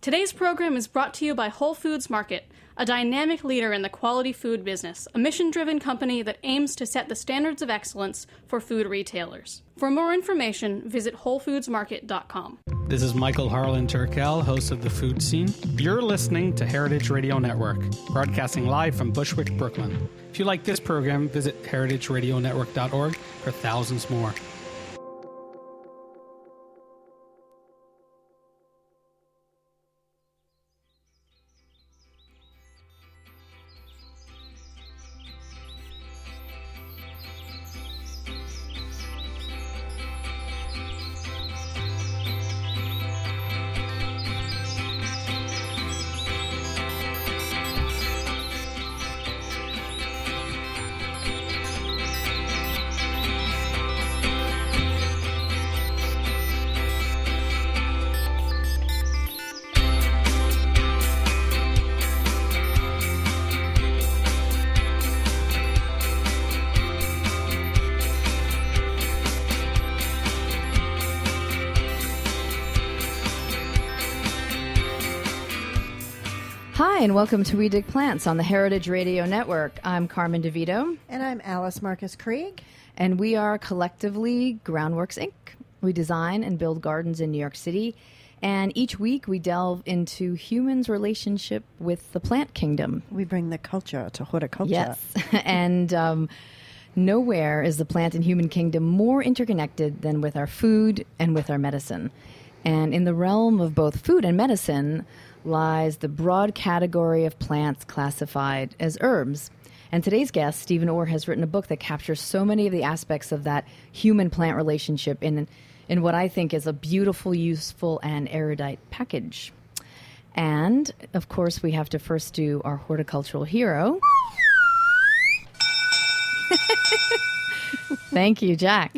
Today's program is brought to you by Whole Foods Market, a dynamic leader in the quality food business, a mission-driven company that aims to set the standards of excellence for food retailers. For more information, visit WholeFoodsMarket.com. This is Michael Harlan Turkel, host of The Food Scene. You're listening to Heritage Radio Network, broadcasting live from Bushwick, Brooklyn. If you like this program, visit heritageradionetwork.org for thousands more. Hi, and welcome to We Dig Plants on the Heritage Radio Network. I'm Carmen DeVito. And I'm Alice Marcus Krieg. And we are collectively Groundworks, Inc. We design and build gardens in New York City. And each week we delve into humans' relationship with the plant kingdom. We bring the culture to horticulture. Yes. And nowhere is the plant and human kingdom more interconnected than with our food and with our medicine. And in the realm of both food and medicine lies the broad category of plants classified as herbs. And today's guest, Stephen Orr, has written a book that captures so many of the aspects of that human-plant relationship in what I think is a beautiful, useful, and erudite package. And, of course, we have to first do our horticultural hero. Thank you, Jack.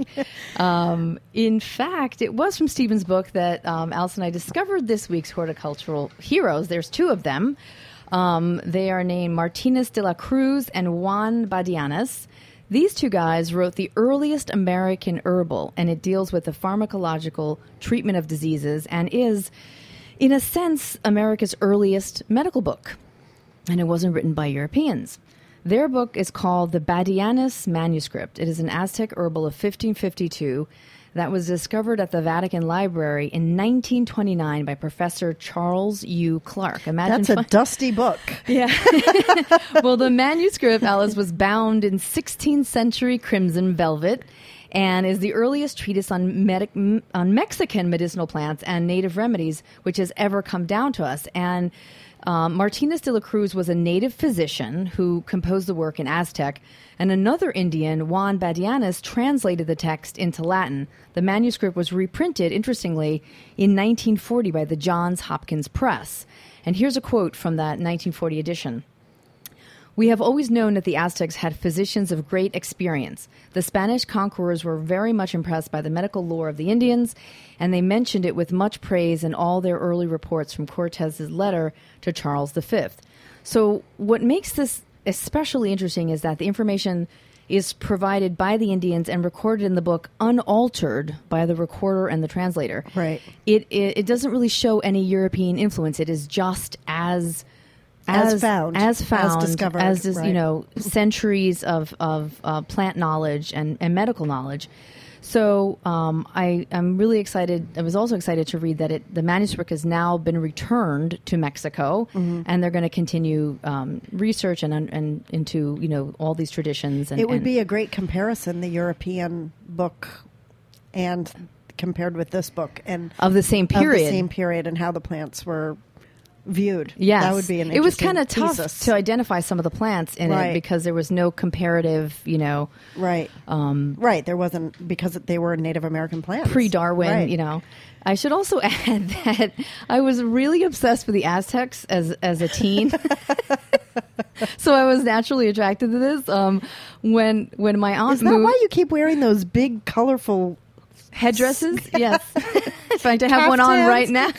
In fact, it was from Stephen's book that Alice and I discovered this week's horticultural heroes. There's two of them. They are named Martinez de la Cruz and Juan Badianes. These two guys wrote the earliest American herbal, and it deals with the pharmacological treatment of diseases and is, in a sense, America's earliest medical book. And it wasn't written by Europeans. Their book is called The Badianes Manuscript. It is an Aztec herbal of 1552 that was discovered at the Vatican Library in 1929 by Professor Charles U. Clark. Imagine That's a dusty book. Yeah. Well, the manuscript, Alice, was bound in 16th century crimson velvet and is the earliest treatise on Mexican medicinal plants and native remedies which has ever come down to us. And Martinez de la Cruz was a native physician who composed the work in Aztec, and another Indian, Juan Badianes, translated the text into Latin. The manuscript was reprinted, interestingly, in 1940 by the Johns Hopkins Press. And here's a quote from that 1940 edition. "We have always known that the Aztecs had physicians of great experience. The Spanish conquerors were very much impressed by the medical lore of the Indians, and they mentioned it with much praise in all their early reports from Cortez's letter to Charles V. So what makes this especially interesting is that the information is provided by the Indians and recorded in the book unaltered by the recorder and the translator. Right. It doesn't really show any European influence. It is just as found, as discovered, right. Centuries of plant knowledge and medical knowledge. So I'm really excited. I was also excited to read that the manuscript has now been returned to Mexico, and they're going to continue research and into all these traditions. And it would be a great comparison, the European book and compared with this book, and of the same period, and how the plants were viewed. Yes. That would be an interesting It was kind of tough thesis to identify some of the plants in it because there was no comparative, Right. Right. There wasn't, because they were Native American plants. Pre-Darwin, Right. I should also add that I was really obsessed with the Aztecs as a teen. So I was naturally attracted to this. When my aunt Is that moved, why you keep wearing those big, colorful headdresses? Yes. In fact, I have one on right now.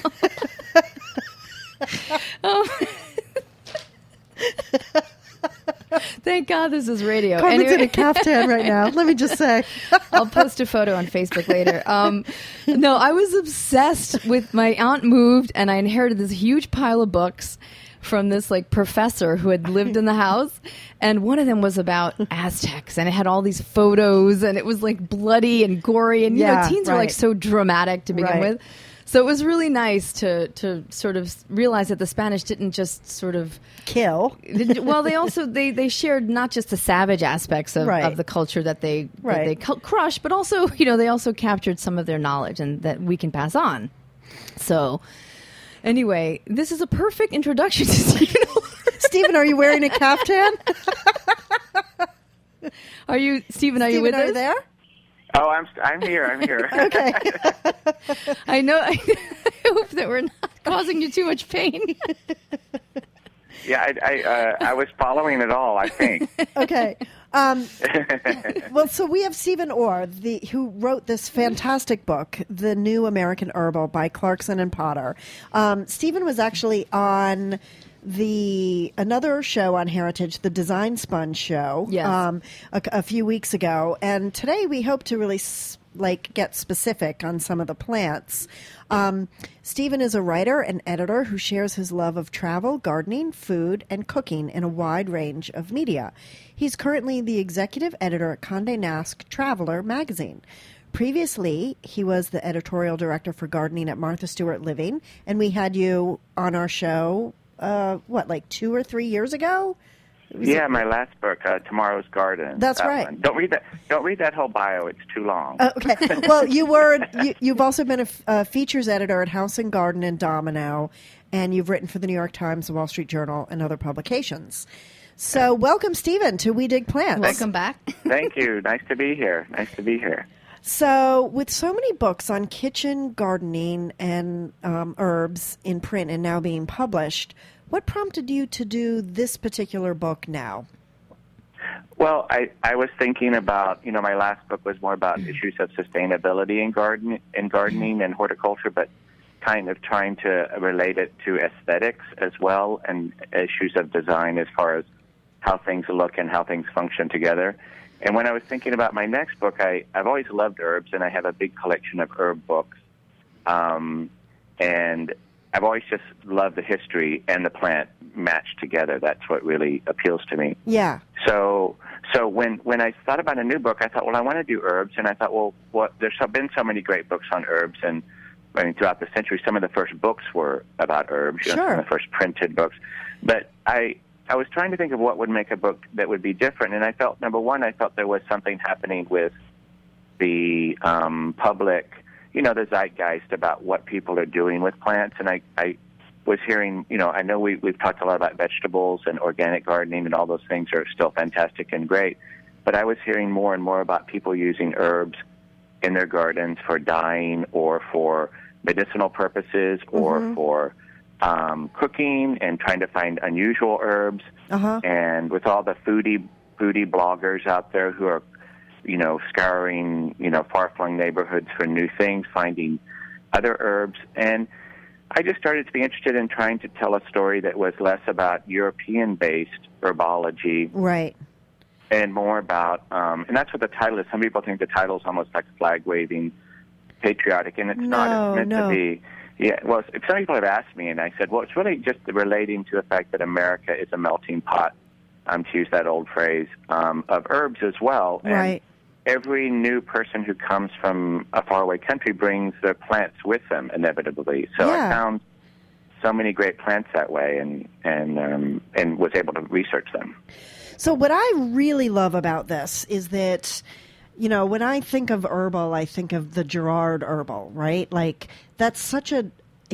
Thank God this is radio. Carmen's in a caftan right now. Let me just say. I'll post a photo on Facebook later. No, I was obsessed with my aunt moved, and I inherited this huge pile of books from this like professor who had lived in the house, and one of them was about Aztecs, and it had all these photos, and it was like bloody and gory, and teens are like so dramatic to begin with. So it was really nice to sort of realize that the Spanish didn't just sort of kill. Well, they also they shared not just the savage aspects of the culture that they crushed, but also they also captured some of their knowledge and that we can pass on. So anyway, this is a perfect introduction to Stephen. Stephen, are you wearing a caftan? Are you, Stephen? Are you with us? Are you there? Oh, I'm here. I'm here. Okay. I know. I hope that we're not causing you too much pain. Yeah, I was following it all, I think. Okay. Well, so we have Stephen Orr, who wrote this fantastic book, The New American Herbal by Clarkson and Potter. Stephen was actually on another show on Heritage, the Design Sponge show, a few weeks ago, and today we hope to really get specific on some of the plants. Stephen is a writer and editor who shares his love of travel, gardening, food, and cooking in a wide range of media. He's currently the executive editor at Condé Nast Traveler magazine. Previously, he was the editorial director for gardening at Martha Stewart Living, and we had you on our show 2 or 3 years ago? My last book, Tomorrow's Garden. That's right. One. Don't read that whole bio; it's too long. Okay. Well, you've also been a features editor at House and Garden and Domino, and you've written for the New York Times, the Wall Street Journal, and other publications. So, welcome, Stephen, to We Dig Plants. Welcome back. Thank you. Nice to be here. So, with so many books on kitchen gardening and herbs in print and now being published, what prompted you to do this particular book now? Well, I was thinking about, my last book was more about issues of sustainability in gardening and horticulture, but kind of trying to relate it to aesthetics as well and issues of design as far as how things look and how things function together. And when I was thinking about my next book, I've always loved herbs, and I have a big collection of herb books. And I've always just loved the history and the plant matched together. That's what really appeals to me. Yeah. So when I thought about a new book, I thought, well, I want to do herbs. And I thought, well, there's been so many great books on herbs. And throughout the century, some of the first books were about herbs, some of the first printed books. But I was trying to think of what would make a book that would be different. And I felt, number one, there was something happening with the public, the zeitgeist about what people are doing with plants. And I was hearing, I know we've talked a lot about vegetables and organic gardening, and all those things are still fantastic and great. But I was hearing more and more about people using herbs in their gardens for dyeing or for medicinal purposes or for cooking and trying to find unusual herbs. And with all the foodie bloggers out there who are scouring, far-flung neighborhoods for new things, finding other herbs. And I just started to be interested in trying to tell a story that was less about European-based herbology. Right. And more about, and that's what the title is. Some people think the title is almost like flag-waving, patriotic, and it's not. It's meant to be. Yeah, well, some people have asked me, and I said, well, it's really just relating to the fact that America is a melting pot, to use that old phrase, of herbs as well. And right. Every new person who comes from a faraway country brings their plants with them, inevitably. So I found so many great plants that way and was able to research them. So what I really love about this is that, when I think of herbal, I think of the Gerard herbal, right? Like, it's such a,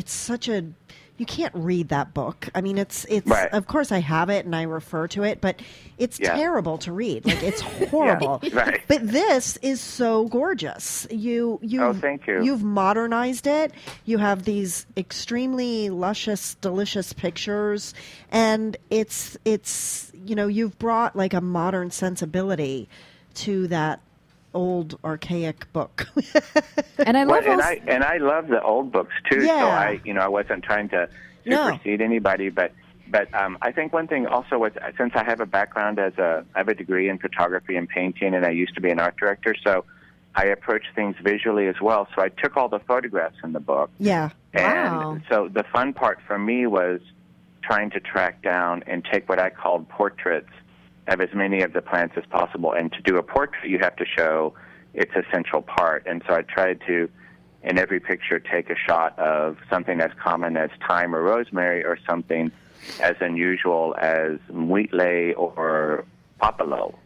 you can't read that book. I mean, it's right. Of course I have it and I refer to it, but it's terrible to read. Like, it's horrible. Right. But this is so gorgeous. Thank you. You've modernized it. You have these extremely luscious, delicious pictures, and it's you've brought like a modern sensibility to that old archaic book. And I love I love the old books too. So I wasn't trying to supersede anybody, but But I think one thing also was, since I have a background I have a degree in photography and painting, and I used to be an art director, so I approached things visually as well. So I took all the photographs in the book. Yeah. And so the fun part for me was trying to track down and take what I called portraits of as many of the plants as possible. And to do a portrait, you have to show its essential part. And so I tried to, in every picture, take a shot of something as common as thyme or rosemary, or something as unusual as wheatley or popolo.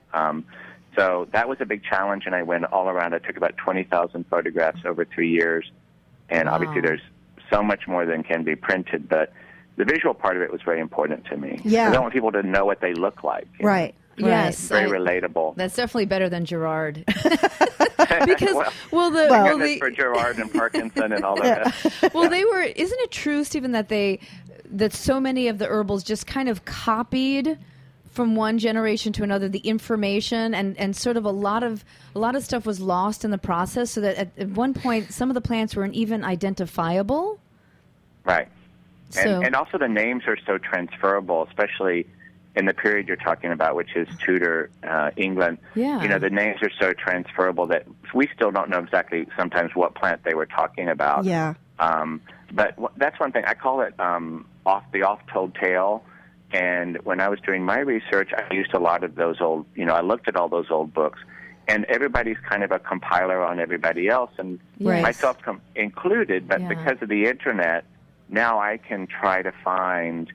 So that was a big challenge, and I went all around. I took about 20,000 photographs over 3 years, and obviously there's so much more than can be printed, but the visual part of it was very important to me. Yeah. I don't want people to know what they look like. Right. Yes. Very relatable. That's definitely better than Gerard. Because, that's for Gerard and Parkinson and all that. Well, isn't it true, Stephen, that so many of the herbals just kind of copied from one generation to another the information, and sort of a lot of stuff was lost in the process, so that at one point some of the plants weren't even identifiable? Right. And also the names are so transferable, especially in the period you're talking about, which is Tudor England. Yeah. The names are so transferable that we still don't know exactly sometimes what plant they were talking about. Yeah. But that's one thing. I call it the oft-told tale. And when I was doing my research, I used a lot of those old, I looked at all those old books. And everybody's kind of a compiler on everybody else, and myself included. But because of the Internet, now I can try to find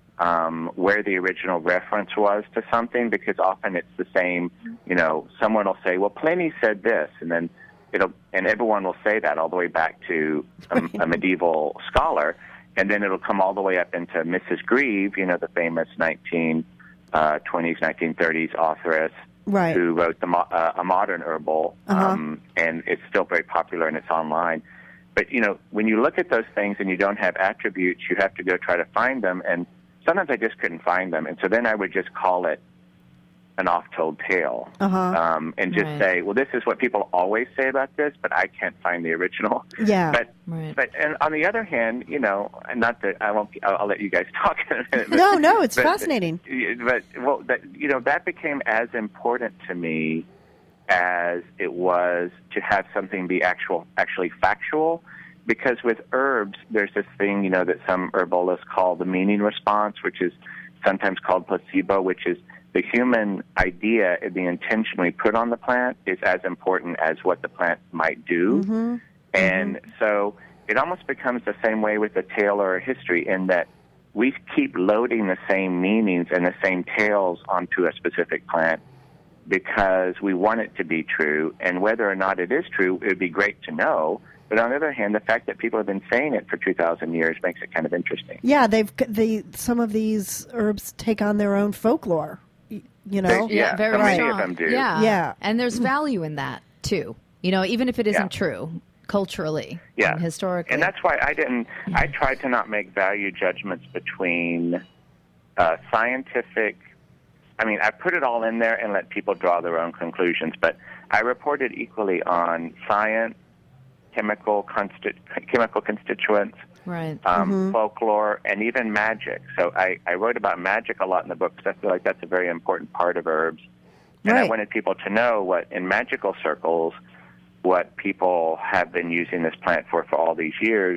where the original reference was to something, because often it's the same. Someone will say, well, Pliny said this, and then and everyone will say that all the way back to a medieval scholar, and then it'll come all the way up into Mrs. Grieve, the famous 1920s, 1930s authoress who wrote a modern herbal, and it's still very popular and it's online. But, when you look at those things and you don't have attributes, you have to go try to find them, and sometimes I just couldn't find them. And so then I would just call it an oft-told tale, and just say, well, this is what people always say about this, but I can't find the original. Yeah. But and on the other hand, not that I'll let you guys talk in a minute. No, it's fascinating. But that became as important to me as it was to have something be actually factual, because with herbs, there's this thing, that some herbalists call the meaning response, which is sometimes called placebo, which is the human idea and the intention we put on the plant is as important as what the plant might do. And so it almost becomes the same way with a tale or a history, in that we keep loading the same meanings and the same tales onto a specific plant because we want it to be true. And whether or not it is true, it would be great to know. But on the other hand, the fact that people have been saying it for 2,000 years makes it kind of interesting. Yeah, some of these herbs take on their own folklore. Very many of them do. Yeah. And there's value in that too. Even if it isn't true culturally and historically. And that's why I tried to not make value judgments between scientific. I put it all in there and let people draw their own conclusions, but I reported equally on science, chemical constituents, folklore, and even magic. So I wrote about magic a lot in the book, because I feel like that's a very important part of herbs. And I wanted people to know what, in magical circles, what people have been using this plant for all these years.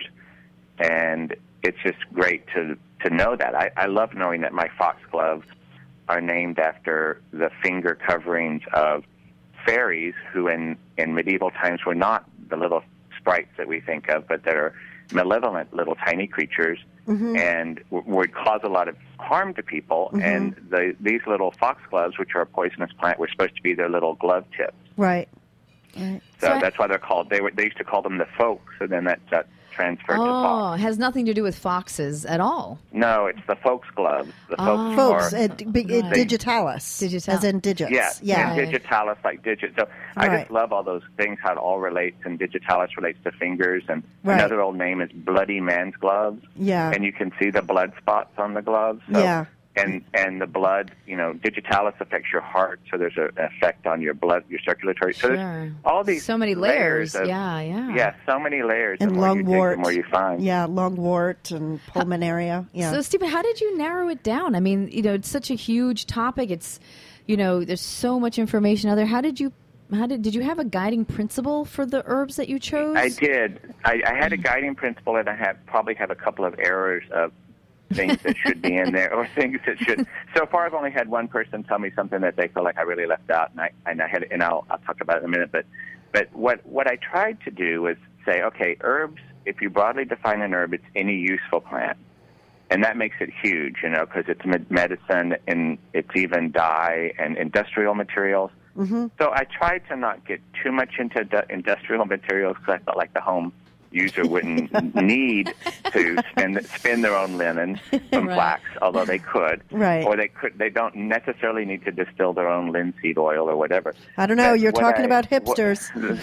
And it's just great to know that. I love knowing that my foxgloves are named after the finger coverings of fairies who in medieval times were not the little sprites that we think of, but they're malevolent little tiny creatures, and would cause a lot of harm to people. And these little foxgloves, which are a poisonous plant, were supposed to be their little glove tips. Right. So that's why they're called. They used to call them the folks, and then that transferred to fox. It has nothing to do with foxes at all. No, it's the foxgloves. The folks, digitalis, as in digits. Yeah. And digitalis, like digits. So I just love all those things, how it all relates, and digitalis relates to fingers, and another old name is bloody man's gloves. Yeah. And you can see the blood spots on the gloves. So and the blood, digitalis affects your heart, so there's an effect on your blood, your circulatory. So there's all these so many layers. Yeah, so many layers. And lungwort, the more you find. Yeah, lungwort and pulmonaria. Yeah. So, Stephen, how did you narrow it down? I mean, it's such a huge topic. It's, there's so much information out there. Did you have a guiding principle for the herbs that you chose? I did. I had a guiding principle, and I probably have a couple of errors of things that should be in there, or things that should. So far, I've only had one person tell me something that they feel like I really left out, and I'll talk about it in a minute. But what I tried to do was say, okay, herbs. If you broadly define an herb, it's any useful plant, and that makes it huge, because it's medicine and it's even dye and industrial materials. Mm-hmm. So I tried to not get too much into industrial materials because I felt like the home user wouldn't need to spin their own linen from flax, although they could. Right. Or they don't necessarily need to distill their own linseed oil or whatever. I don't know. You're talking about hipsters.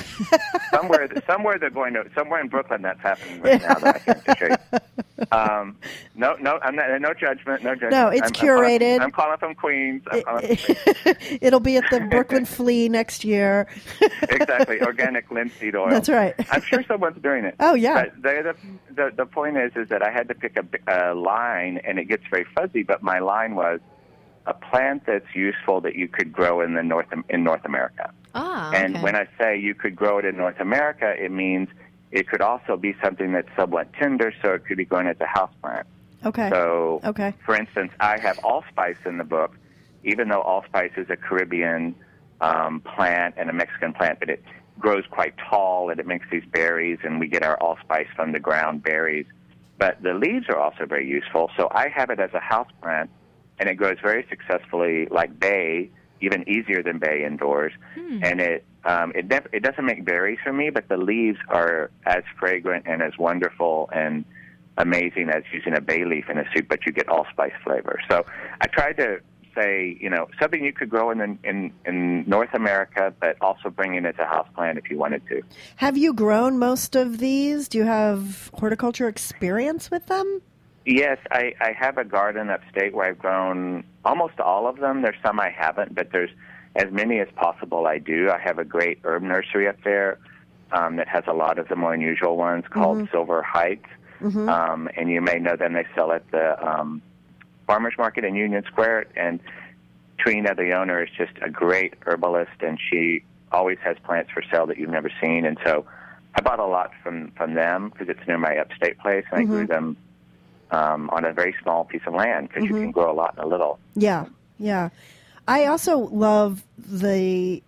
Somewhere they're going to. Somewhere in Brooklyn, that's happening right now. That I can show you. No, I'm not. No judgment. No judgment. No, it's curated. I'm calling from Queens. It'll be at the Brooklyn Flea next year. Exactly, organic linseed oil. That's right. I'm sure someone's doing it. Oh yeah. But the point is that I had to pick a line, and it gets very fuzzy. But my line was a plant that's useful that you could grow in North America. And when I say you could grow it in North America, it means it could also be something that's somewhat tender, so it could be grown as a houseplant. Okay. So, for instance, I have allspice in the book, even though allspice is a Caribbean plant and a Mexican plant, but it grows quite tall and it makes these berries, and we get our allspice from the ground berries. But the leaves are also very useful, so I have it as a houseplant, and it grows very successfully like bay, even easier than bay indoors. And it doesn't make berries for me, but the leaves are as fragrant and as wonderful and amazing as using a bay leaf in a soup, but you get allspice flavor. So I tried to say, something you could grow in North America, but also bring in as a houseplant if you wanted to. Have you grown most of these? Do you have horticulture experience with them? Yes, I have a garden upstate where I've grown almost all of them. There's some I haven't, but there's as many as possible I do. I have a great herb nursery up there that has a lot of the more unusual ones called Silver Heights. Mm-hmm. And you may know them. They sell at the Farmers Market in Union Square. And Trina, the owner, is just a great herbalist, and she always has plants for sale that you've never seen. And so I bought a lot from them because it's near my upstate place, and I grew them on a very small piece of land because you can grow a lot in a little. Yeah, yeah. I also love the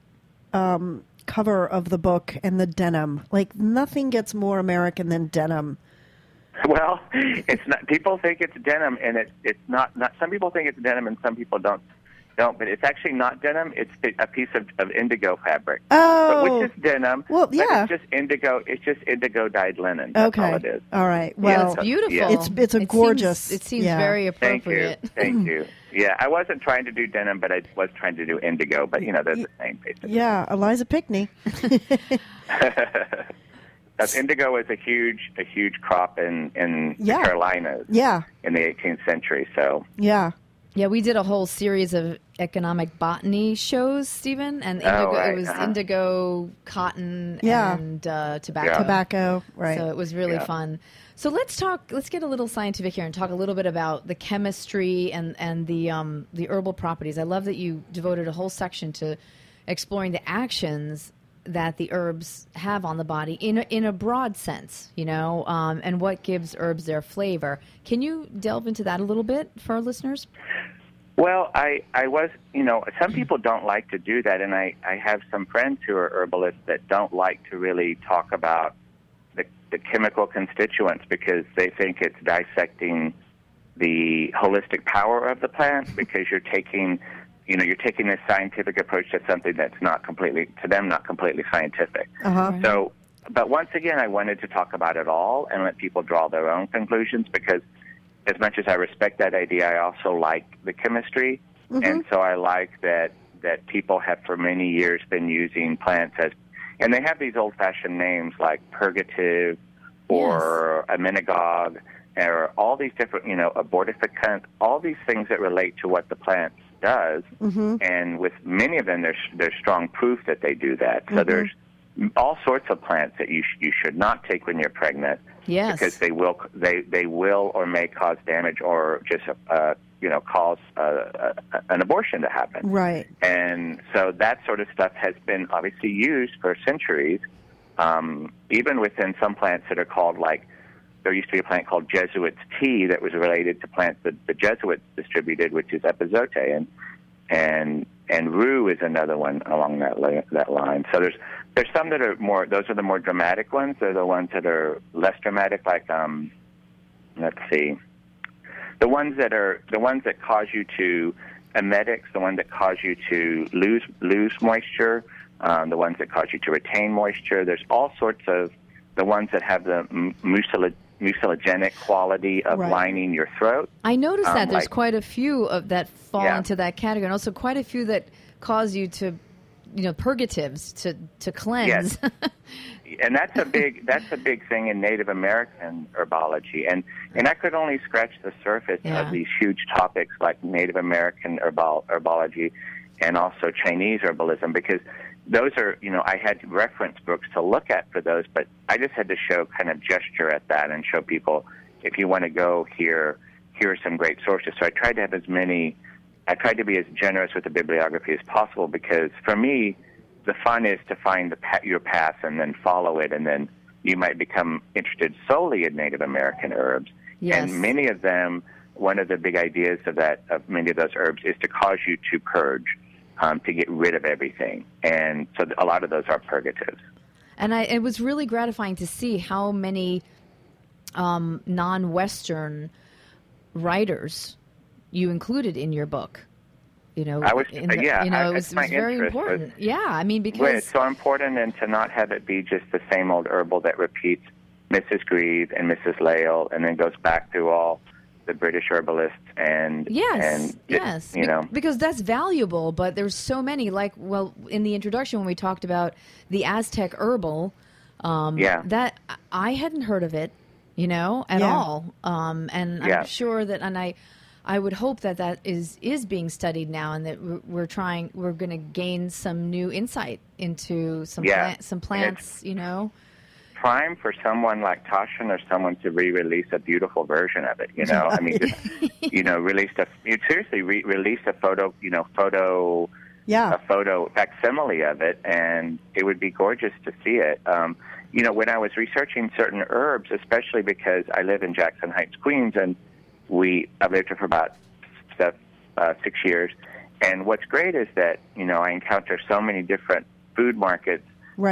cover of the book and the denim. Like, nothing gets more American than denim. Well, it's not. People think it's denim, and it's not. Some people think it's denim, and some people don't. But it's actually not denim. It's a piece of indigo fabric. Oh, but which is denim. Well, yeah. But it's just indigo. It's just indigo dyed linen. That's all it is. All right. Well, it's beautiful. Yeah. It's gorgeous. It seems very appropriate. Thank you. Yeah, I wasn't trying to do denim, but I was trying to do indigo. But they're the same basically. Yeah, Eliza Pickney. Indigo is a huge crop in the Carolinas. Yeah. In the 18th century. So. Yeah. Yeah, we did a whole series of economic botany shows, Stephen, and indigo, it was indigo, cotton, and tobacco. Yeah. Tobacco, right. So it was really fun. So let's get a little scientific here and talk a little bit about the chemistry and the herbal properties. I love that you devoted a whole section to exploring the actions that the herbs have on the body in a broad sense, and what gives herbs their flavor. Can you delve into that a little bit for our listeners? Well, I was, some people don't like to do that, and I have some friends who are herbalists that don't like to really talk about the chemical constituents because they think it's dissecting the holistic power of the plant because you're taking this scientific approach to something that's not completely scientific. So, but once again, I wanted to talk about it all and let people draw their own conclusions because as much as I respect that idea, I also like the chemistry. And so I like that people have for many years been using plants and they have these old-fashioned names like purgative or amenagog or all these different, abortifacient, all these things that relate to what the plant does. Mm-hmm. And with many of them, there's strong proof that they do that. So there's all sorts of plants that you should not take when you're pregnant. Yes. Because they will or may cause damage or just cause an abortion to happen. Right. And so that sort of stuff has been obviously used for centuries, even within some plants that are called, like, there used to be a plant called Jesuit's tea that was related to plants that the Jesuits distributed, which is epazote, and rue is another one along that line. So there's some that are more, those are the more dramatic ones. They're the ones that are less dramatic, like, let's see, the ones that cause you to, emetics, the ones that cause you to lose moisture, the ones that cause you to retain moisture. There's all sorts of, the ones that have the mucilagenic quality of lining your throat. I noticed that there's quite a few of that fall into that category, and also quite a few that cause you to, purgatives to cleanse. Yes. And that's a big thing in Native American herbology, and I could only scratch the surface of these huge topics like Native American herbology and also Chinese herbalism, because those are, I had reference books to look at for those, but I just had to show kind of gesture at that and show people, if you want to go here are some great sources. So I tried to be as generous with the bibliography as possible, because for me, the fun is to find your path and then follow it, and then you might become interested solely in Native American herbs. Yes. And many of them, one of the big ideas of many of those herbs is to cause you to purge, to get rid of everything. And so a lot of those are purgatives. And it was really gratifying to see how many non-Western writers you included in your book. It was very important. Because it's so important, and to not have it be just the same old herbal that repeats Mrs. Grieve and Mrs. Lale, and then goes back through all the British herbalists because that's valuable. But there's so many. In the introduction when we talked about the Aztec herbal, that I hadn't heard of it, at all. And I'm sure that, I would hope that is being studied now, and that we're going to gain some new insight into some plants, Prime for someone like Taschen or someone to re-release a beautiful version of it, I mean, release a photo, a photo facsimile of it, and it would be gorgeous to see it. When I was researching certain herbs, especially because I live in Jackson Heights, Queens, and I've lived here for about 6 years. And what's great is that, I encounter so many different food markets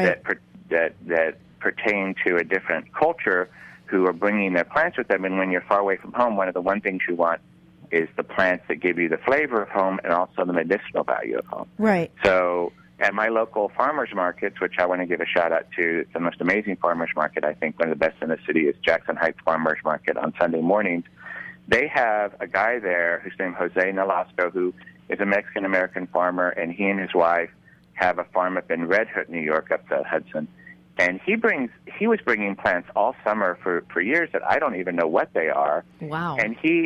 that pertain to a different culture who are bringing their plants with them. And when you're far away from home, one of the one things you want is the plants that give you the flavor of home and also the medicinal value of home. Right. So at my local farmers markets, which I want to give a shout out to, it's the most amazing farmers market. I think one of the best in the city is Jackson Heights Farmers Market on Sunday mornings. They have a guy there who's named Jose Nolasco, who is a Mexican-American farmer, and he and his wife have a farm up in Red Hook, New York, up the Hudson. And he was bringing plants all summer for years that I don't even know what they are. Wow. And he's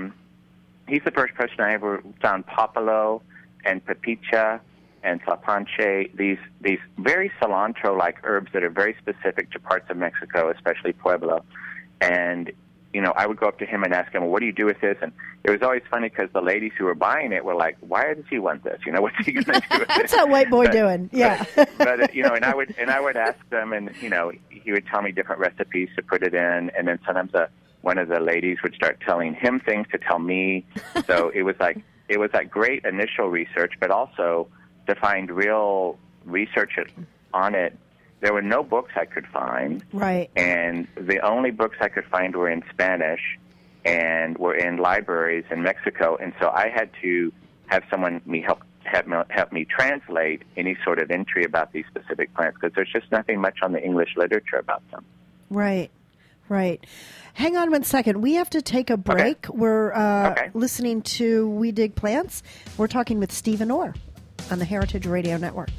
the first person I ever found Popolo and Pepicha and Tlapanche, these very cilantro-like herbs that are very specific to parts of Mexico, especially Pueblo. And I would go up to him and ask him, well, what do you do with this? And it was always funny because the ladies who were buying it were like, why does he want this? What's he going to do with That's that white boy doing. Yeah. But and I would ask them, and, he would tell me different recipes to put it in. And then sometimes one of the ladies would start telling him things to tell me. So it was like great initial research, but also to find real research on it. There were no books I could find. Right. And the only books I could find were in Spanish and were in libraries in Mexico. And so I had to have someone help me translate any sort of entry about these specific plants, because there's just nothing much on the English literature about them. Right. Hang on 1 second. We have to take a break. Okay. We're listening to We Dig Plants. We're talking with Stephen Orr on the Heritage Radio Network.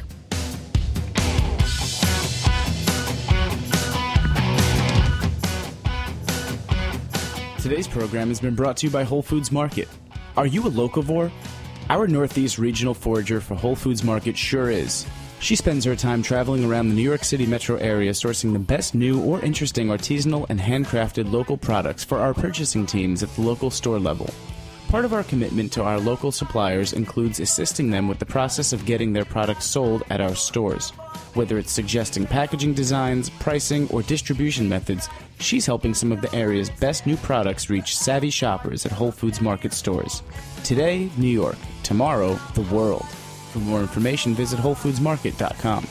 Today's program has been brought to you by Whole Foods Market. Are you a locavore? Our Northeast regional forager for Whole Foods Market sure is. She spends her time traveling around the New York City metro area sourcing the best new or interesting artisanal and handcrafted local products for our purchasing teams at the local store level. Part of our commitment to our local suppliers includes assisting them with the process of getting their products sold at our stores. Whether it's suggesting packaging designs, pricing, or distribution methods, she's helping some of the area's best new products reach savvy shoppers at Whole Foods Market stores. Today, New York. Tomorrow, the world. For more information, visit WholeFoodsMarket.com.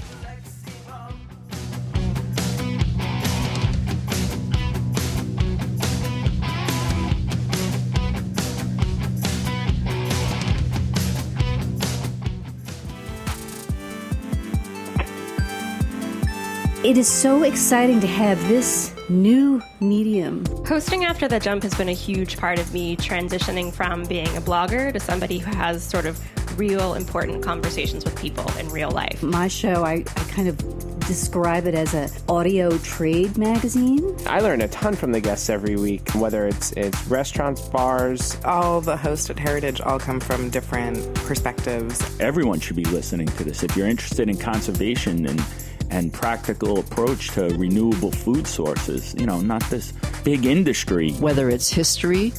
It is so exciting to have this new medium. Hosting After the Jump has been a huge part of me transitioning from being a blogger to somebody who has sort of real important conversations with people in real life. My show, I kind of describe it as an audio trade magazine. I learn a ton from the guests every week, whether it's restaurants, bars. All the hosts at Heritage all come from different perspectives. Everyone should be listening to this. If you're interested in conservation and practical approach to renewable food sources, not this big industry. Whether it's history,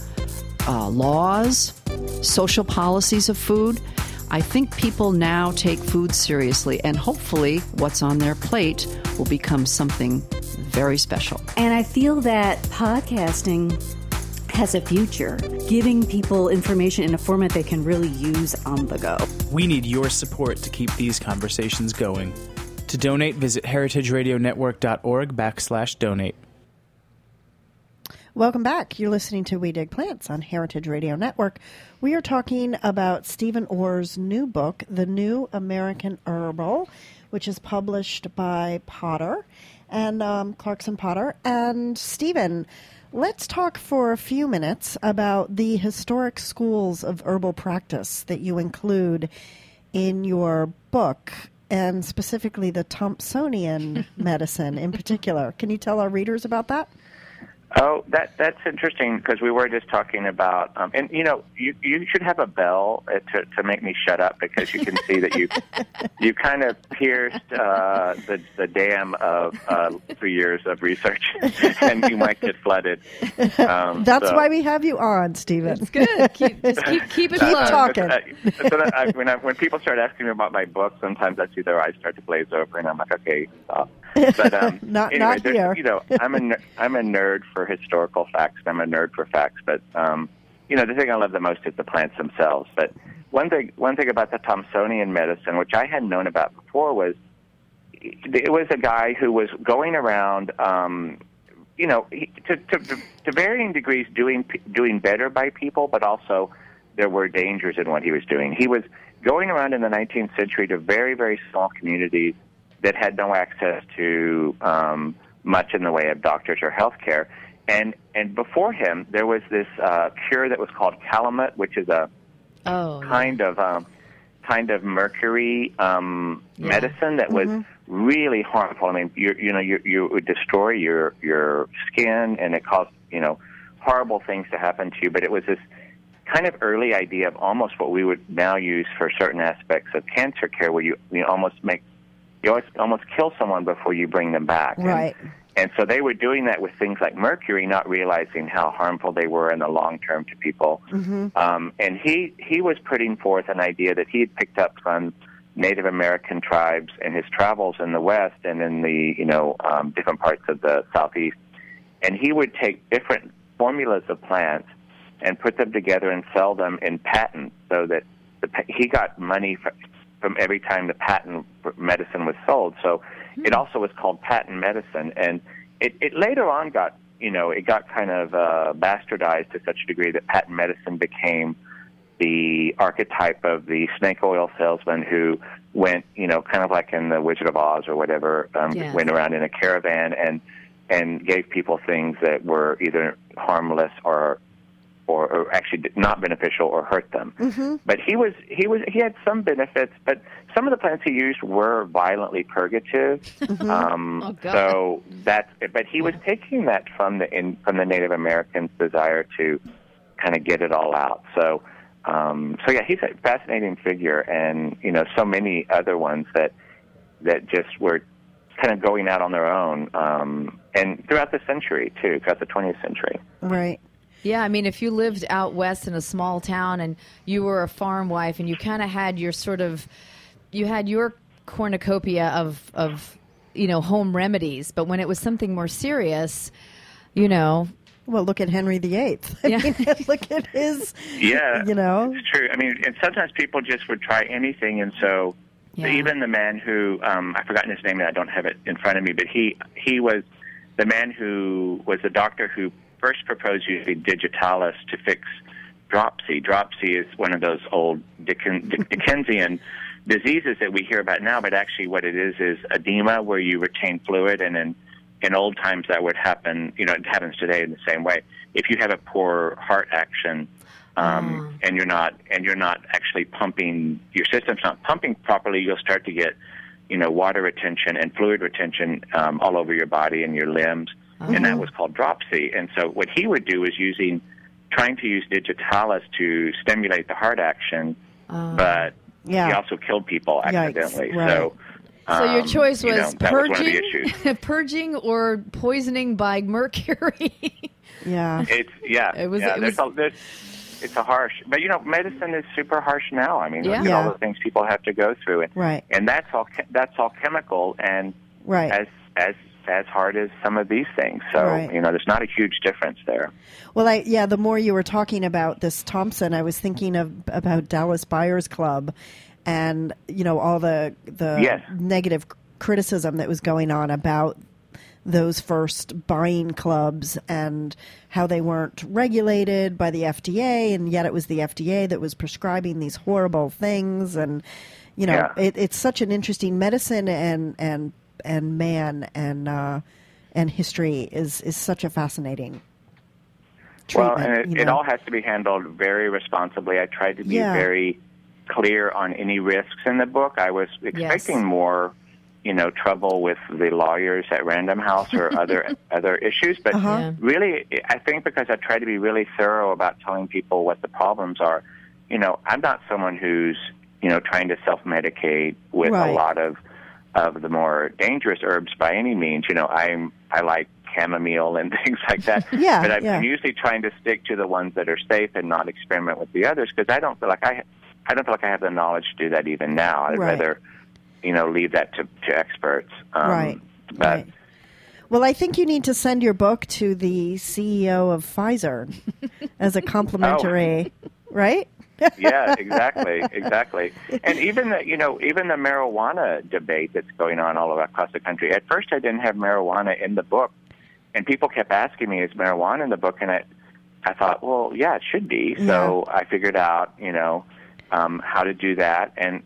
laws, social policies of food, I think people now take food seriously, and hopefully what's on their plate will become something very special. And I feel that podcasting has a future, giving people information in a format they can really use on the go. We need your support to keep these conversations going. To donate, visit heritageradionetwork.org/donate. Welcome back. You're listening to We Dig Plants on Heritage Radio Network. We are talking about Stephen Orr's new book, The New American Herbal, which is published by Potter and Clarkson Potter. And Stephen, let's talk for a few minutes about the historic schools of herbal practice that you include in your book, and specifically the Thompsonian medicine in particular. Can you tell our readers about that? Oh, that's interesting, because we were just talking about, and you should have a bell to make me shut up, because you can see that you kind of pierced the dam of 3 years of research, and you might get flooded. That's why we have you on, Stephen. It's good. Keep it flowing. Talking. When people start asking me about my book, sometimes I see their eyes start to glaze over, and I'm like, okay, stop. But not anyway, here. I'm a nerd for historical facts. I'm a nerd for facts. But the thing I love the most is the plants themselves. But one thing about the Thompsonian medicine, which I hadn't known about before, was it was a guy who was going around, to varying degrees doing better by people, but also there were dangers in what he was doing. He was going around in the 19th century to very, very small communities that had no access to much in the way of doctors or health care. And before him, there was this cure that was called calumet, which is a kind of mercury medicine that was really harmful. I mean, you would destroy your skin, and it caused horrible things to happen to you. But it was this kind of early idea of almost what we would now use for certain aspects of cancer care, where you almost kill someone before you bring them back. Right. And so they were doing that with things like mercury, not realizing how harmful they were in the long term to people. Mm-hmm. And he was putting forth an idea that he had picked up from Native American tribes in his travels in the West and in the different parts of the Southeast. And he would take different formulas of plants and put them together and sell them in patent, so that he got money from every time the patent medicine was sold. So it also was called patent medicine. And it later on got kind of bastardized to such a degree that patent medicine became the archetype of the snake oil salesman who went, kind of like in the Wizard of Oz or whatever, went around in a caravan and gave people things that were either harmless or actually not beneficial or hurt them. But he had some benefits, but some of the plants he used were violently purgative. But he was taking that from the Native Americans' desire to kind of get it all out. So yeah, he's a fascinating figure, and so many other ones that just were kind of going out on their own, and throughout the century too, throughout the 20th century. Right. Yeah, I mean, if you lived out west in a small town and you were a farm wife and you kind of had your your cornucopia of home remedies, but when it was something more serious, Well, look at Henry VIII. I mean, look at his. Yeah, it's true. I mean, and sometimes people just would try anything, and so even the man who I've forgotten his name and I don't have it in front of me, but he was the man who was the doctor who first proposed using digitalis to fix dropsy. Dropsy is one of those old Dickensian diseases that we hear about now, but actually what it is edema, where you retain fluid, and in old times that would happen. It happens today in the same way. If you have a poor heart action, and you're not actually pumping, your system's not pumping properly, you'll start to get water retention and fluid retention all over your body and your limbs. And that was called dropsy. And so what he would do is trying to use digitalis to stimulate the heart action, but he also killed people accidentally. Right. So your choice was purging, purging or poisoning by mercury. It's a harsh, but medicine is super harsh now. I mean, look at all the things people have to go through, and that's all chemical, and as hard as some of these things. So there's not a huge difference there. Well, the more you were talking about this Thompson, I was thinking about Dallas Buyers Club, and all the negative criticism that was going on about those first buying clubs and how they weren't regulated by the FDA, and yet it was the FDA that was prescribing these horrible things. And it's such an interesting medicine, and man and history is such a fascinating treatment. Well, and it all has to be handled very responsibly. I tried to be very clear on any risks in the book. I was expecting more trouble with the lawyers at Random House or other issues. But really, I think because I try to be really thorough about telling people what the problems are, I'm not someone who's, trying to self-medicate with a lot of the more dangerous herbs by any means. I like chamomile and things like that. But I'm usually trying to stick to the ones that are safe and not experiment with the others, because I don't feel like I have the knowledge to do that even now. I'd rather leave that to experts. But Well, I think you need to send your book to the CEO of Pfizer as a complimentary, right? Yeah, exactly. And even the marijuana debate that's going on all across the country. At first, I didn't have marijuana in the book, and people kept asking me, "Is marijuana in the book?" And I thought, well, yeah, it should be. So I figured out, how to do that, and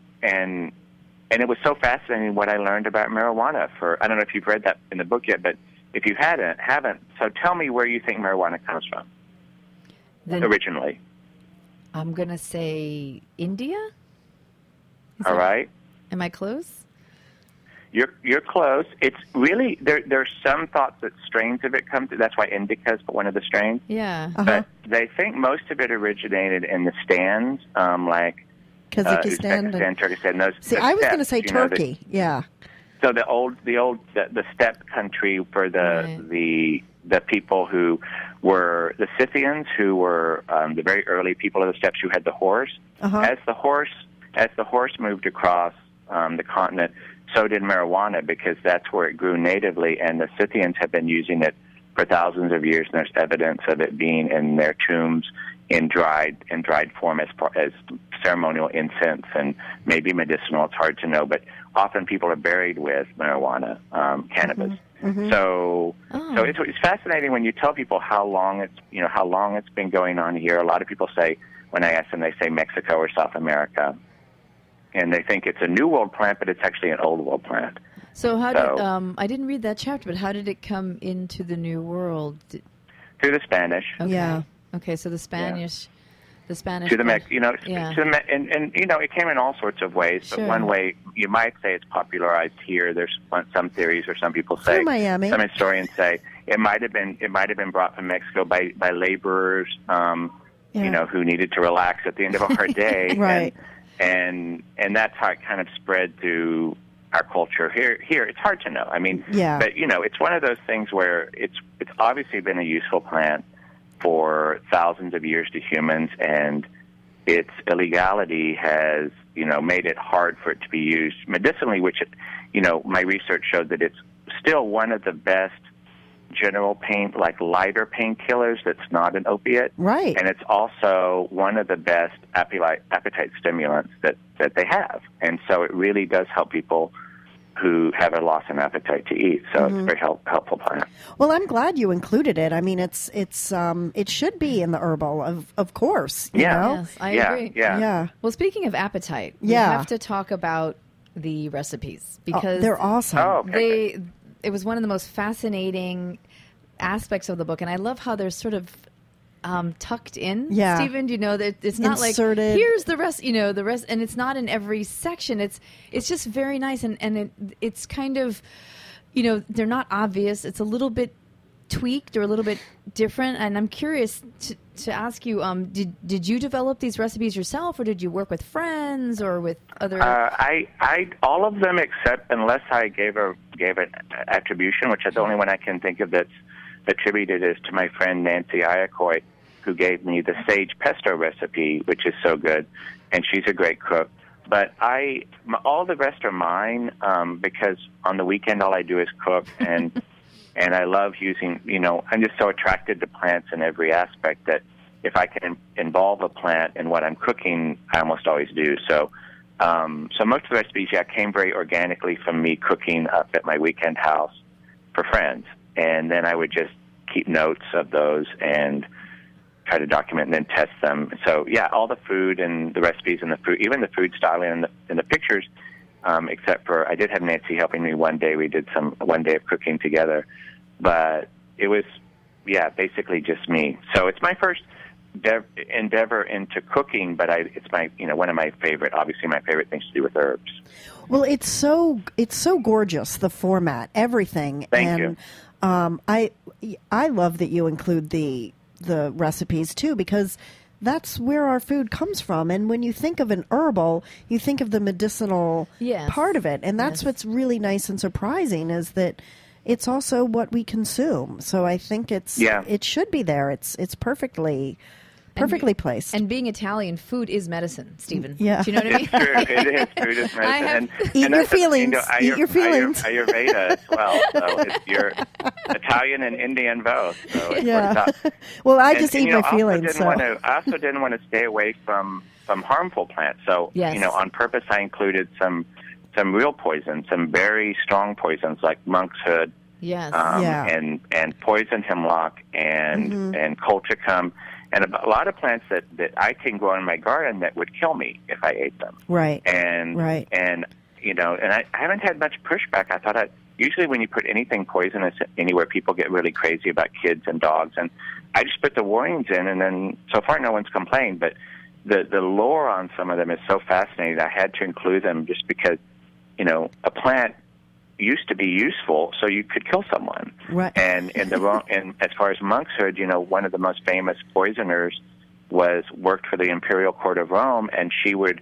it was so fascinating what I learned about marijuana. I don't know if you've read that in the book yet, but if you haven't, so tell me where you think marijuana comes from originally. I'm going to say India. All right. Am I close? You're close. It's really, there's some thoughts that strains of it come to, that's why indica is one of the strains. Yeah. But they think most of it originated in the stands, like Kazakhstan, Turkestan. See, I was going to say Turkey. So the steppe country for the people who were the Scythians, who were the very early people of the steppes who had the horse. As the horse moved across the continent, so did marijuana, because that's where it grew natively, and the Scythians have been using it for thousands of years, and there's evidence of it being in their tombs in dried form as ceremonial incense and maybe medicinal. It's hard to know, but often people are buried with marijuana, cannabis. So it's fascinating when you tell people how long it's been going on here. A lot of people say, when I ask them, they say Mexico or South America, and they think it's a New World plant, but it's actually an Old World plant. So how did I didn't read that chapter, but how did it come into the New World? Through the Spanish. Okay. Okay, so the Spanish. The Spanish. To the it came in all sorts of ways. But one way you might say it's popularized here. There's some theories, or some people say, Miami. Some historians say it might have been brought from Mexico by laborers, who needed to relax at the end of a hard day, right? And that's how it kind of spread through our culture here. It's hard to know. I mean, but it's one of those things where it's obviously been a useful plant for thousands of years to humans, and its illegality has made it hard for it to be used medicinally, which my research showed that it's still one of the best general pain, like lighter painkillers that's not an opiate. Right. And it's also one of the best appetite stimulants that they have. And so it really does help people who have a loss in appetite to eat. So it's a very helpful plant. Well, I'm glad you included it. I mean, it should be in the herbal, of course. You know? Yes, I agree. Yeah. Well, speaking of appetite, we have to talk about the recipes because they're awesome. Oh, okay. It was one of the most fascinating aspects of the book, and I love how they're sort of tucked in. Yeah. Stephen, that it's not inserted. Like here's the rest, the rest, and it's not in every section. It's just very nice, and it's kind of, they're not obvious. It's a little bit tweaked or a little bit different, and I'm curious to ask you, did you develop these recipes yourself, or did you work with friends or with other? I all of them except unless I gave an attribution, which is the only one I can think of that's attributed is to my friend Nancy Iacocca, who gave me the sage pesto recipe, which is so good, and she's a great cook. But all the rest are mine because on the weekend all I do is cook, and I love using, I'm just so attracted to plants in every aspect that if I can involve a plant in what I'm cooking, I almost always do. So most of the recipes, came very organically from me cooking up at my weekend house for friends. And then I would just keep notes of those and try to document and then test them. So, all the food and the recipes and the food, even the food styling and the pictures, except for I did have Nancy helping me one day. We did one day of cooking together. But it was, basically just me. So it's my first endeavor into cooking, but it's my, one of my favorite things to do with herbs. Well, it's so gorgeous, the format, everything. Thank you. I love that you include the recipes too, because that's where our food comes from. And when you think of an herbal, you think of the medicinal part of it, and that's what's really nice and surprising is that it's also what we consume. So I think it should be there. It's perfectly placed. And being Italian, food is medicine, Stephen. Yeah. Do you know what I mean? It's true. It is. Food is medicine. Eat your feelings. Eat your feelings. Ayurveda as well. So you're Italian and Indian both. So it works out. Well, I just eat my feelings. I also didn't want to stay away from harmful plants. So, on purpose, I included some real poison, some very strong poisons like monk's hood, and poison hemlock and colchicum. And a lot of plants that I can grow in my garden that would kill me if I ate them. Right. And I haven't had much pushback. I thought usually when you put anything poisonous anywhere, people get really crazy about kids and dogs. And I just put the warnings in, and then so far no one's complained. But the lore on some of them is so fascinating. I had to include them just because, a plant used to be useful, so you could kill someone. Right. And as far as monk's hood, one of the most famous poisoners worked for the imperial court of Rome, and she was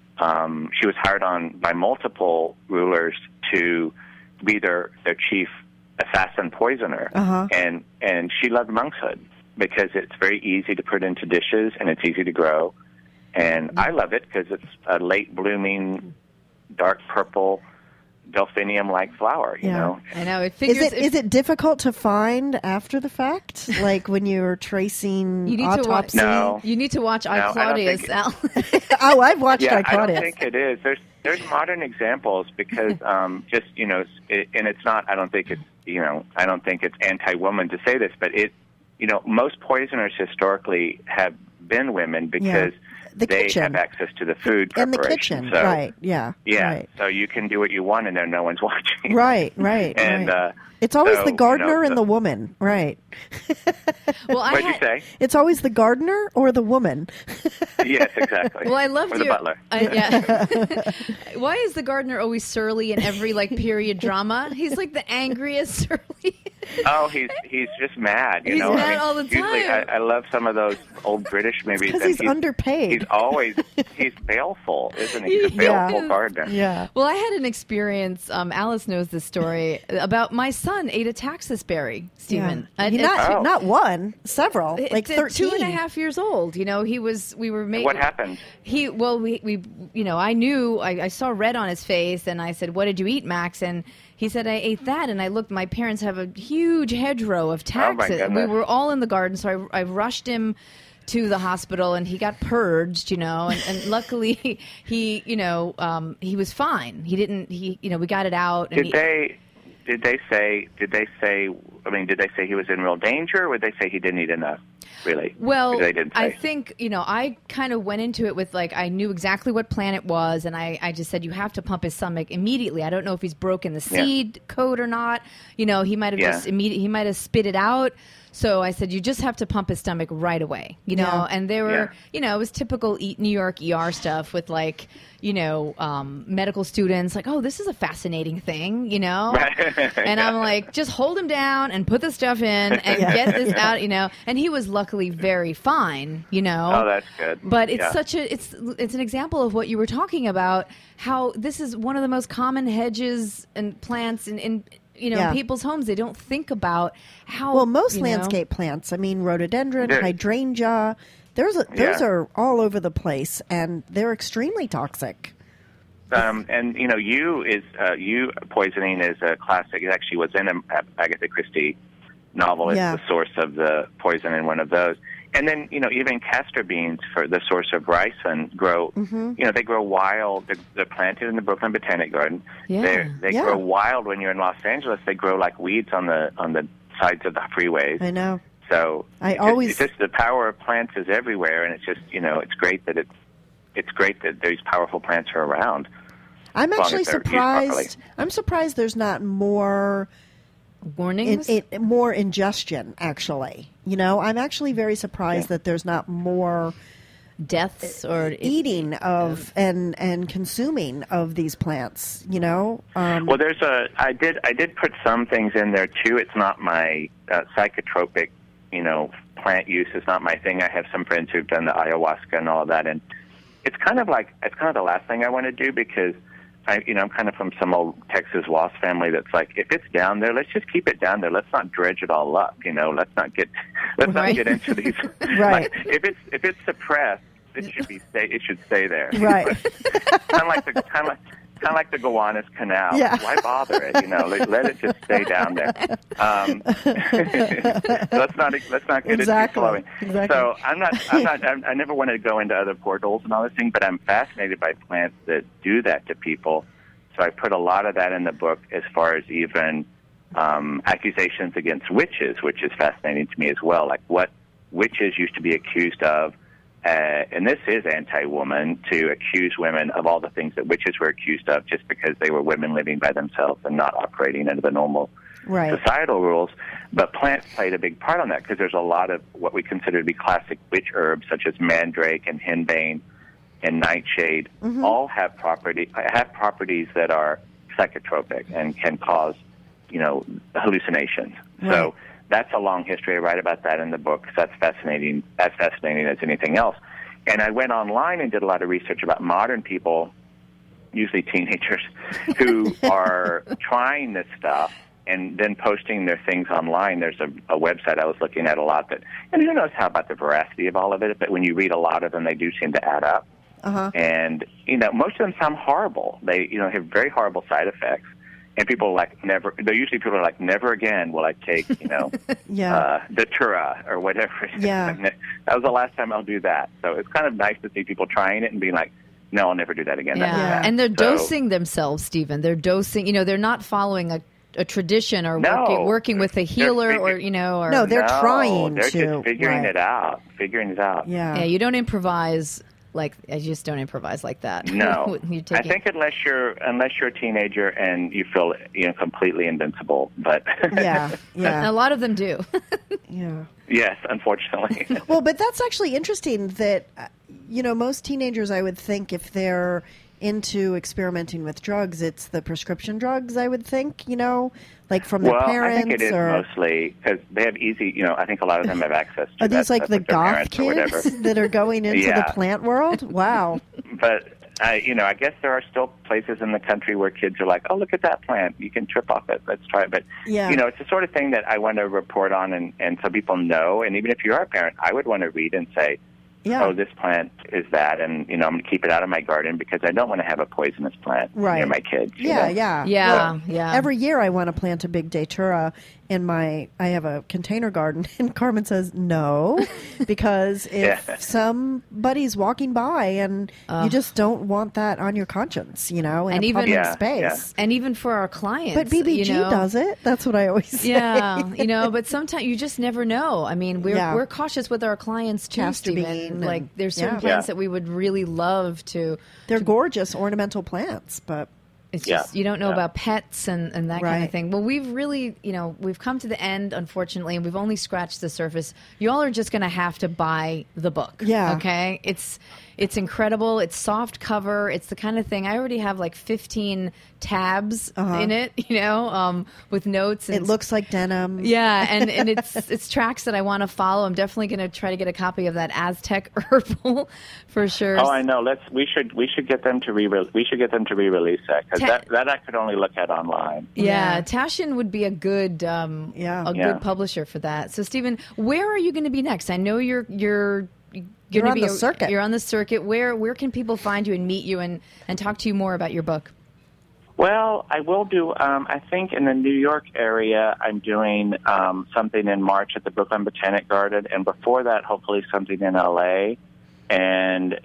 hired on by multiple rulers to be their chief assassin poisoner. And she loved monk's hood because it's very easy to put into dishes and it's easy to grow. And I love it because it's a late blooming, dark purple, delphinium-like flower, you know. I know. Is it difficult to find after the fact? Like when you're tracing autopsy? You need to watch I, Claudius. Oh, I've watched I, Claudius. I don't think it is. There's modern examples because and it's not. I don't think it's anti-woman to say this, but most poisoners historically have been women because kitchen. have access to the food in the preparation. kitchen, so, right? Yeah, right. So you can do what you want, and there no one's watching. Right. And it's always the gardener and the woman, right? Well, what'd you say? It's always the gardener or the woman. Yes, exactly. Well, I loved or the butler. Why is the gardener always surly in every period drama? He's like the angriest surly. Oh, he's just mad. He's mad all the time. Usually, I love some of those old British movies. Because he's underpaid. He's baleful, isn't he? He's a baleful gardener. Yeah. Well, I had an experience. Alice knows this story about my son ate a taxus berry. Stephen, not one, several, like 13. 2.5 years old. We were making. What happened? I knew. I saw red on his face, and I said, "What did you eat, Max?" And he said, "I ate that." And I looked. My parents have a huge hedgerow of taxes. Oh, my we were all in the garden, so I rushed him to the hospital, and he got purged, and luckily he was fine. He didn't. We got it out. And Did they say? I mean, did they say he was in real danger, or would they say he didn't eat enough? Really? Well, they didn't say. I think I kind of went into it with I knew exactly what plant it was, and I just said you have to pump his stomach immediately. I don't know if he's broken the seed coat or not. He might have he might have spit it out. So I said, you just have to pump his stomach right away, and there were, it was typical New York ER stuff with medical students oh, this is a fascinating thing, and I'm like, just hold him down and put the stuff in and get this out, and he was luckily very fine, Oh, that's good. But it's it's an example of what you were talking about, how this is one of the most common hedges and plants in people's homes. They don't think about how. Well, most landscape plants. I mean, rhododendron, hydrangea. Those are all over the place, and they're extremely toxic. And yew poisoning is a classic. It actually was in an Agatha Christie novel. It's the source of the poison in one of those. And then, even castor beans, for the source of ricin, grow, they grow wild. They're planted in the Brooklyn Botanic Garden. Yeah. They grow wild when you're in Los Angeles. They grow like weeds on the sides of the freeways. I know. So it's just the power of plants is everywhere, and it's just, it's great that it's great that these powerful plants are around. I'm actually surprised. I'm surprised there's not more warnings, more ingestion. Actually, I'm actually very surprised that there's not more deaths or eating of and consuming of these plants. Well, I did put some things in there too. It's not my psychotropic, plant use is not my thing. I have some friends who've done the ayahuasca and all of that, and it's kind of the last thing I want to do, because I'm kind of from some old Texas wasp family that's like, if it's down there, let's just keep it down there. Let's not dredge it all up. Let's not get into these. Right. If it's suppressed, it should stay there. Right. kind of like the Gowanus Canal. Yeah. Why bother it? Let it just stay down there. Let's not get it too flowing. Exactly. So I never wanted to go into other portals and all this thing, but I'm fascinated by plants that do that to people. So I put a lot of that in the book, as far as even accusations against witches, which is fascinating to me as well. Like what witches used to be accused of. And this is anti-woman, to accuse women of all the things that witches were accused of, just because they were women living by themselves and not operating under the normal societal rules. But plants played a big part on that, because there's a lot of what we consider to be classic witch herbs, such as mandrake and henbane and nightshade, all have properties that are psychotropic and can cause, hallucinations. Right. So that's a long history. I write about that in the book, because that's fascinating as anything else. And I went online and did a lot of research about modern people, usually teenagers, who are trying this stuff and then posting their things online. There's a website I was looking at a lot and who knows how about the veracity of all of it, but when you read a lot of them, they do seem to add up. And, most of them sound horrible. They, have very horrible side effects. And people never again will I take, Datura or whatever. Yeah. That was the last time I'll do that. So it's kind of nice to see people trying it and being like, no, I'll never do that again. Yeah. And they're dosing themselves, Stephen. They're dosing, they're not following a tradition or working with a healer they're trying they're to. Just figuring it out. Yeah, you don't improvise like you just don't improvise like that. No, I think unless you're a teenager and you feel completely invincible, but yeah. A lot of them do. Yeah. Yes, unfortunately. Well, but that's actually interesting that most teenagers, I would think, if they're into experimenting with drugs, it's the prescription drugs, I would think, like from their parents. I think it is mostly because they have easy, I think a lot of them have access to Are these like the goth kids that are going into the plant world? Wow. But, I guess there are still places in the country where kids are like, oh, look at that plant. You can trip off it. Let's try it. But, it's the sort of thing that I want to report on and so people know. And even if you are a parent, I would want to read and say, oh, this plant is that, and I'm going to keep it out of my garden because I don't want to have a poisonous plant near my kids. Yeah. Every year I want to plant a big datura in I have a container garden, and Carmen says no, because if somebody's walking by and you just don't want that on your conscience, in a public space. And even for our clients. But BBG does it. That's what I always say. Yeah, but sometimes you just never know. I mean, we're cautious with our clients too, Stephen. Like there's certain plants that we would really love to. They're gorgeous ornamental plants, but it's just you don't know about pets and that kind of thing. Well, we've really, we've come to the end, unfortunately, and we've only scratched the surface. You all are just going to have to buy the book. Yeah. Okay? It's incredible. It's soft cover. It's the kind of thing. I already have like 15 tabs in it, with notes. And it looks like denim. Yeah, and it's tracks that I want to follow. I'm definitely going to try to get a copy of that Aztec Herbal for sure. Oh, I know. We should get them to re-release that because that I could only look at online. Yeah, Taschen would be a good good publisher for that. So, Stephen, where are you going to be next? I know you're on the circuit. You're on the circuit. Where can people find you and meet you and talk to you more about your book? Well, I will do, I think in the New York area, I'm doing something in March at the Brooklyn Botanic Garden, and before that, hopefully something in L.A. And,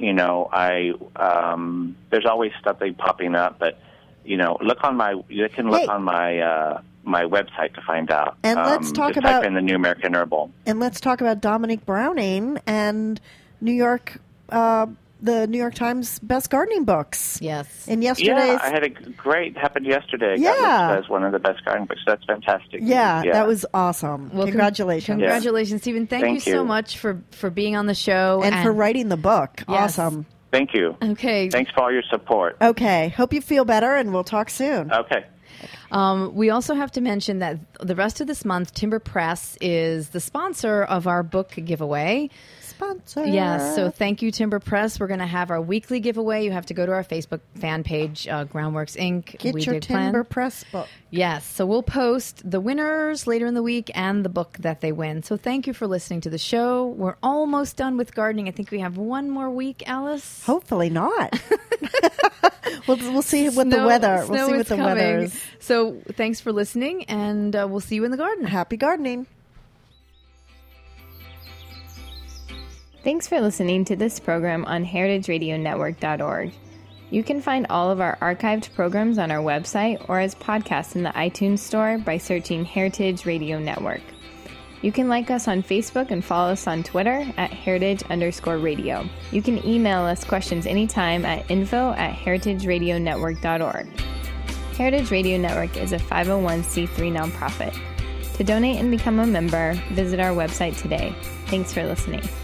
there's always something popping up, but, you can look on my website to find out. And let's talk about type in the New American Herbal. And let's talk about Dominique Browning and New York, the New York Times Best Gardening Books. Yes. And yesterday's... I had happened yesterday. Got listed as one of the best gardening books. That's fantastic. Yeah, that was awesome. Well, congratulations. Congratulations, Stephen. Thank you so much for being on the show. And for writing the book. Yes. Awesome. Thank you. Okay. Thanks for all your support. Okay. Hope you feel better, and we'll talk soon. Okay. We also have to mention that the rest of this month, Timber Press is the sponsor of our book giveaway. Sponsor. Yes, so thank you, Timber Press. We're going to have our weekly giveaway. You have to go to our Facebook fan page, Groundworks Inc. Get your Timber Press book. Yes, so we'll post the winners later in the week and the book that they win. So thank you for listening to the show. We're almost done with gardening. I think we have one more week, Alice. Hopefully not. We'll see what the weather. We'll see what the weather is. So thanks for listening, and we'll see you in the garden. Happy gardening. Thanks for listening to this program on heritageradionetwork.org. You can find all of our archived programs on our website or as podcasts in the iTunes Store by searching Heritage Radio Network. You can like us on Facebook and follow us on Twitter at heritage_radio. You can email us questions anytime at info@heritageradionetwork.org. Heritage Radio Network is a 501c3 nonprofit. To donate and become a member, visit our website today. Thanks for listening.